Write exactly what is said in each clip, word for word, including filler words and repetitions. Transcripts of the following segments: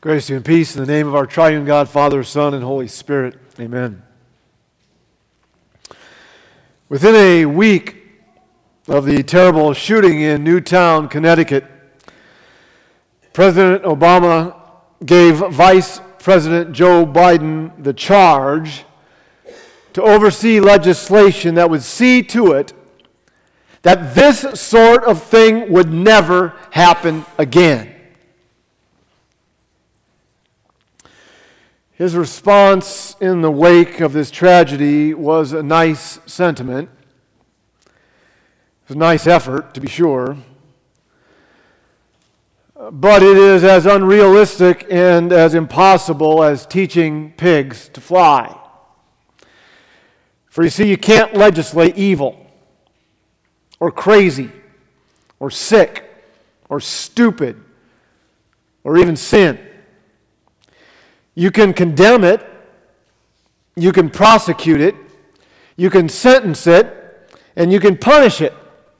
Grace to you and peace in the name of our triune God, Father, Son, and Holy Spirit. Amen. Within a week of the terrible shooting in Newtown, Connecticut, President Obama gave Vice President Joe Biden the charge to oversee legislation that would see to it that this sort of thing would never happen again. His response in the wake of this tragedy was a nice sentiment. It was a nice effort, to be sure. But it is as unrealistic and as impossible as teaching pigs to fly. For you see, you can't legislate evil, or crazy, or sick, or stupid, or even sin. You can condemn it, you can prosecute it, you can sentence it, and you can punish it.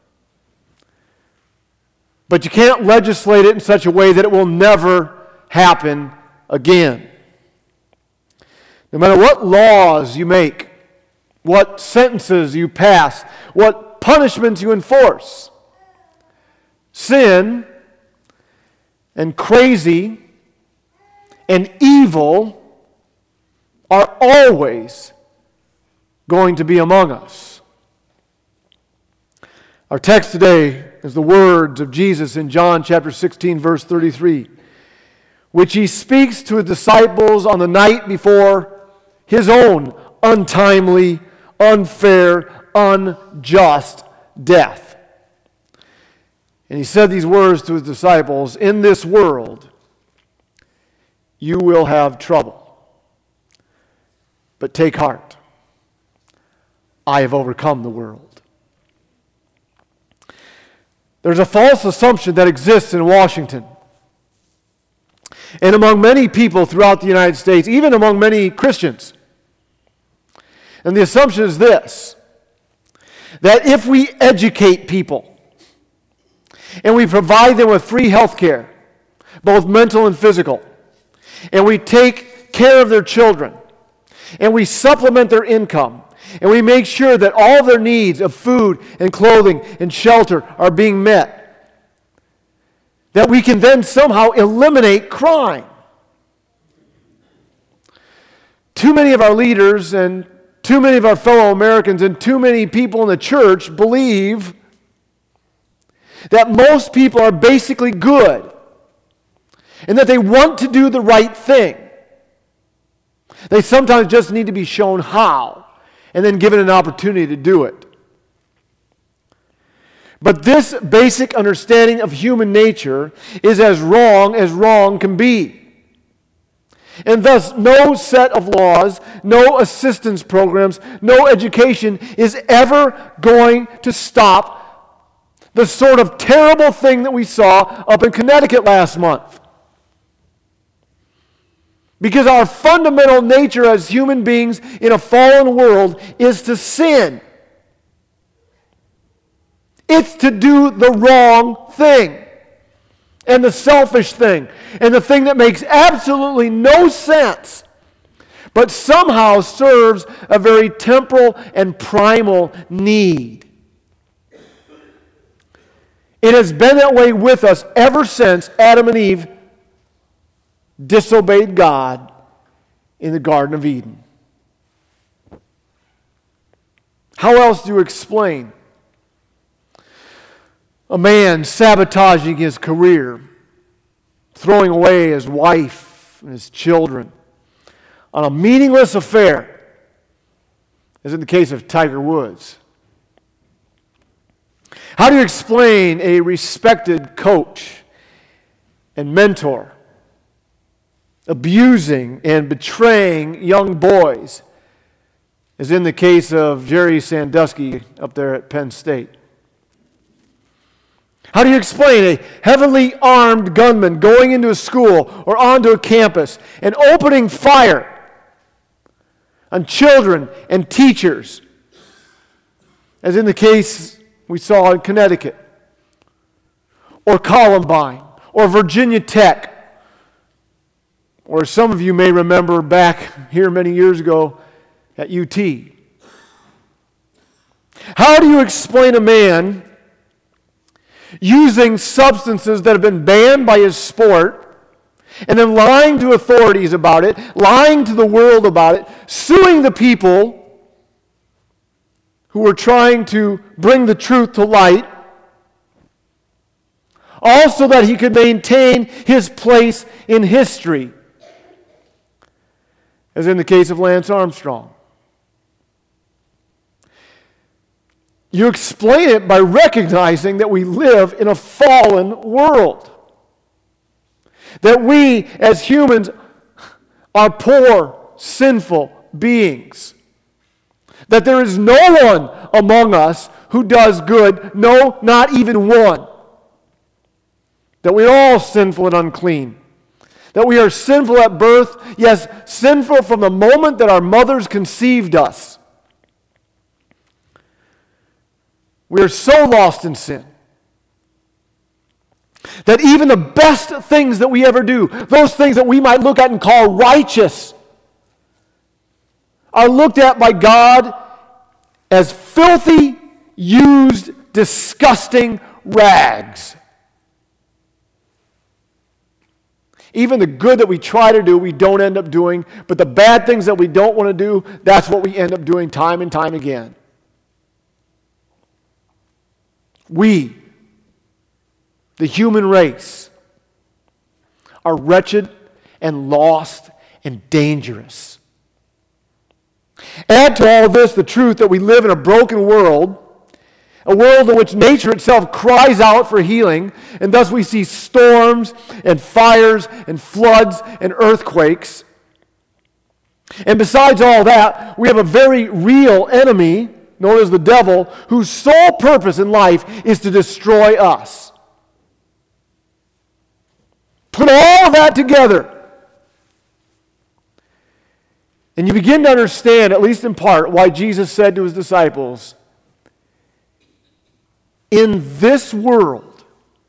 But you can't legislate it in such a way that it will never happen again. No matter what laws you make, what sentences you pass, what punishments you enforce, sin and crazy and evil are always going to be among us. Our text today is the words of Jesus in John chapter sixteen, verse thirty-three, which he speaks to his disciples on the night before his own untimely, unfair, unjust death. And he said these words to his disciples, "In this world, you will have trouble. But take heart. I have overcome the world." There's a false assumption that exists in Washington and among many people throughout the United States, even among many Christians. And the assumption is this, that if we educate people and we provide them with free health care, both mental and physical, and we take care of their children, and we supplement their income, and we make sure that all their needs of food and clothing and shelter are being met, that we can then somehow eliminate crime. Too many of our leaders and too many of our fellow Americans and too many people in the church believe that most people are basically good and that they want to do the right thing. They sometimes just need to be shown how and then given an opportunity to do it. But this basic understanding of human nature is as wrong as wrong can be. And thus, no set of laws, no assistance programs, no education is ever going to stop the sort of terrible thing that we saw up in Connecticut last month. Because our fundamental nature as human beings in a fallen world is to sin. It's to do the wrong thing. And the selfish thing. And the thing that makes absolutely no sense. But somehow serves a very temporal and primal need. It has been that way with us ever since Adam and Eve disobeyed God in the Garden of Eden. How else do you explain a man sabotaging his career, throwing away his wife and his children on a meaningless affair, as in the case of Tiger Woods? How do you explain a respected coach and mentor abusing and betraying young boys, as in the case of Jerry Sandusky up there at Penn State? How do you explain a heavily armed gunman going into a school or onto a campus and opening fire on children and teachers, as in the case we saw in Connecticut, or Columbine, or Virginia Tech, Or some of you may remember back here many years ago at U T. How do you explain a man using substances that have been banned by his sport and then lying to authorities about it, lying to the world about it, suing the people who were trying to bring the truth to light, all so that he could maintain his place in history, as in the case of Lance Armstrong? You explain it by recognizing that we live in a fallen world. That we, as humans, are poor, sinful beings. That there is no one among us who does good, no, not even one. That we are all sinful and unclean. That we are sinful at birth, yes, sinful from the moment that our mothers conceived us. We are so lost in sin that even the best things that we ever do, those things that we might look at and call righteous, are looked at by God as filthy, used, disgusting rags. Even the good that we try to do, we don't end up doing, but the bad things that we don't want to do, that's what we end up doing time and time again. We, the human race, are wretched and lost and dangerous. Add to all this the truth that we live in a broken world, a world in which nature itself cries out for healing, and thus we see storms and fires and floods and earthquakes. And besides all that, we have a very real enemy, known as the devil, whose sole purpose in life is to destroy us. Put all of that together, and you begin to understand, at least in part, why Jesus said to his disciples, in this world,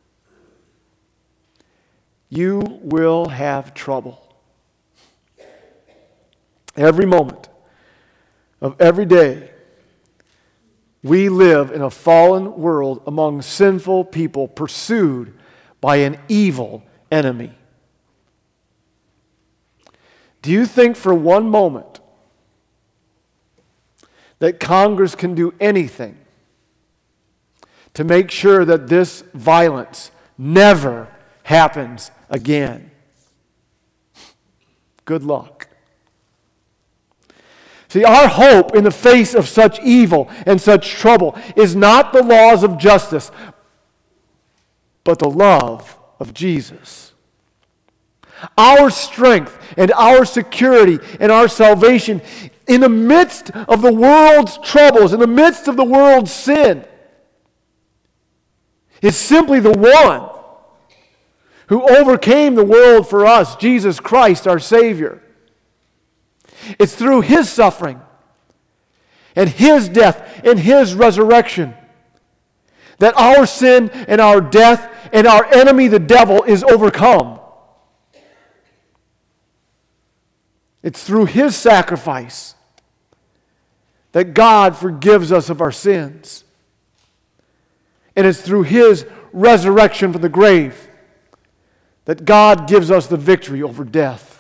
you will have trouble. Every moment of every day, we live in a fallen world among sinful people pursued by an evil enemy. Do you think for one moment that Congress can do anything to make sure that this violence never happens again? Good luck. See, our hope in the face of such evil and such trouble is not the laws of justice, but the love of Jesus. Our strength and our security and our salvation in the midst of the world's troubles, in the midst of the world's sin, is simply the one who overcame the world for us, Jesus Christ, our Savior. It's through His suffering and His death and His resurrection that our sin and our death and our enemy, the devil, is overcome. It's through His sacrifice that God forgives us of our sins. And it's through His resurrection from the grave that God gives us the victory over death.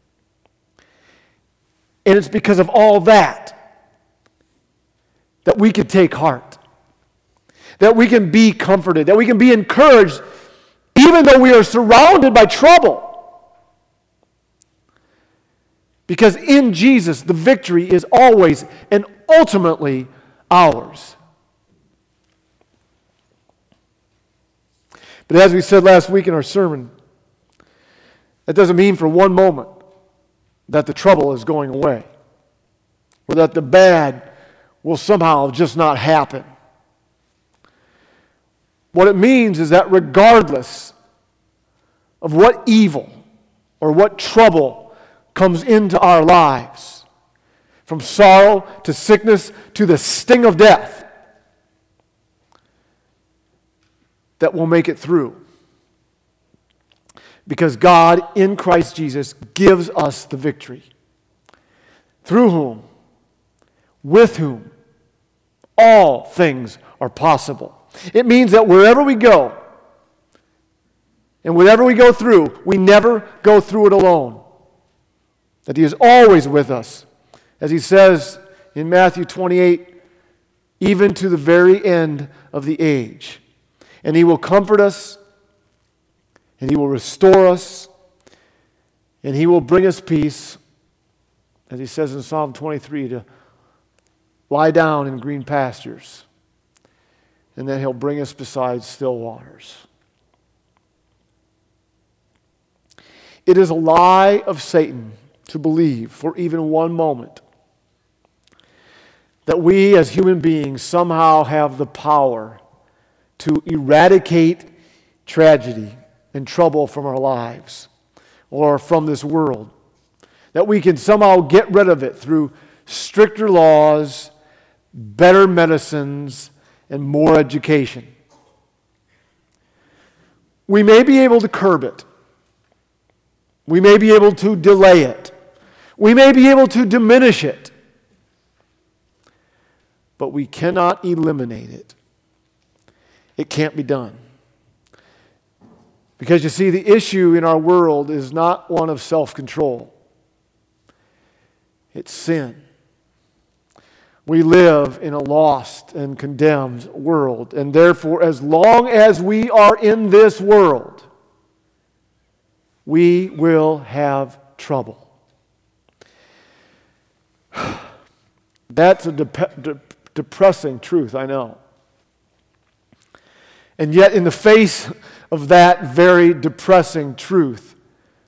And it's because of all that that we can take heart, that we can be comforted, that we can be encouraged, even though we are surrounded by trouble. Because in Jesus, the victory is always and ultimately ours. But as we said last week in our sermon, that doesn't mean for one moment that the trouble is going away, or that the bad will somehow just not happen. What it means is that regardless of what evil or what trouble comes into our lives, from sorrow to sickness to the sting of death, that we'll make it through. Because God in Christ Jesus gives us the victory. Through whom, with whom, all things are possible. It means that wherever we go, and whatever we go through, we never go through it alone. That He is always with us. As He says in Matthew twenty-eight, even to the very end of the age. And He will comfort us, and He will restore us, and He will bring us peace, as He says in Psalm twenty-three, to lie down in green pastures, and then He'll bring us beside still waters. It is a lie of Satan to believe for even one moment that we as human beings somehow have the power to eradicate tragedy and trouble from our lives or from this world. That we can somehow get rid of it through stricter laws, better medicines, and more education. We may be able to curb it. We may be able to delay it. We may be able to diminish it. But we cannot eliminate it. It can't be done. Because you see, the issue in our world is not one of self-control. It's sin. We live in a lost and condemned world. And therefore, as long as we are in this world, we will have trouble. That's a de- de- depressing truth, I know. And yet, in the face of that very depressing truth,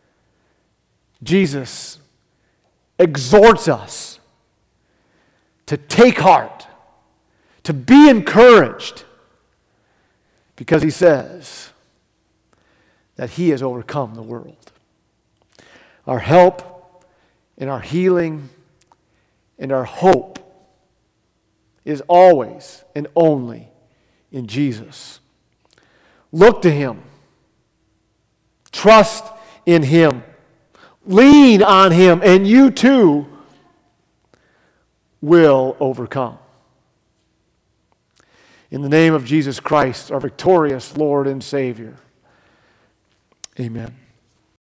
Jesus exhorts us to take heart, to be encouraged, because He says that He has overcome the world. Our help and our healing and our hope is always and only in Jesus. Look to Him. Trust in Him. Lean on Him, and you too will overcome. In the name of Jesus Christ, our victorious Lord and Savior. Amen.